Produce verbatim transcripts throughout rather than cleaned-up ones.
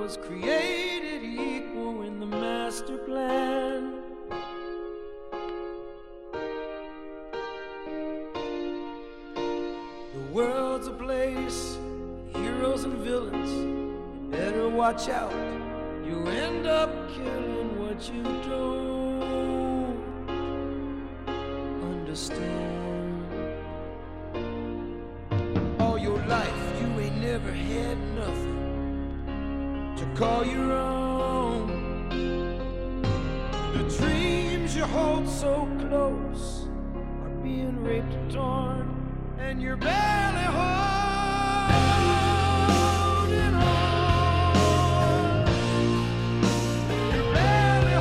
was created equal in the master plan. The world's a place, heroes and villains. You better watch out, you'll end up killing what you don't understand. All your life you ain't never had nothing to call your own. The dreams you hold so close are being raped and torn, and you're barely holding on. You're barely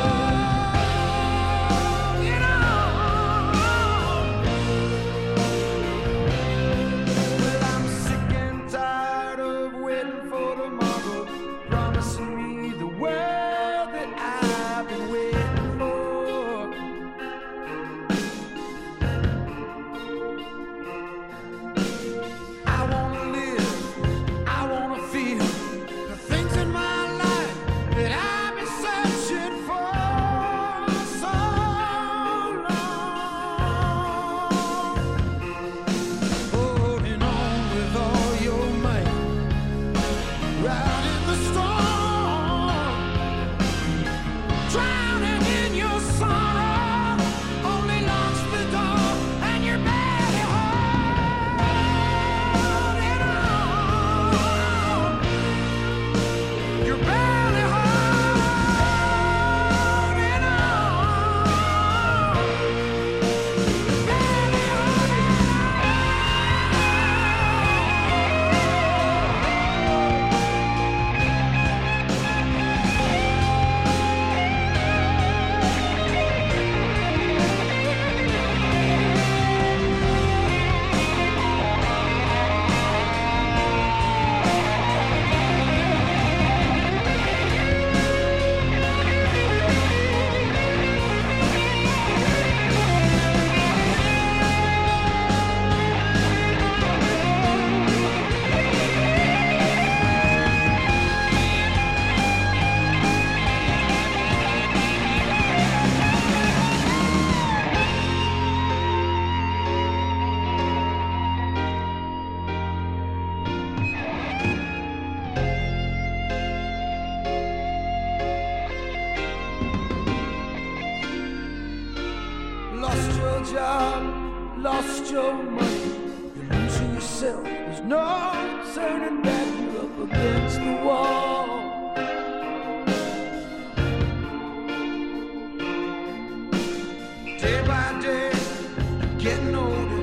holding on. Well, I'm sick and tired of waiting for tomorrow, promising me the world that I've been waiting for. I wanna live, I wanna feel the things in my life that I've been searching for so long. Holding on with all your might, right in the storm, drowning in your sorrow, only locks the door, and you're barely holding on. You're barely holding on. Barely holding lost your job, lost your money, you're losing yourself. There's no turning back, you're up against the wall. Day by day, getting older,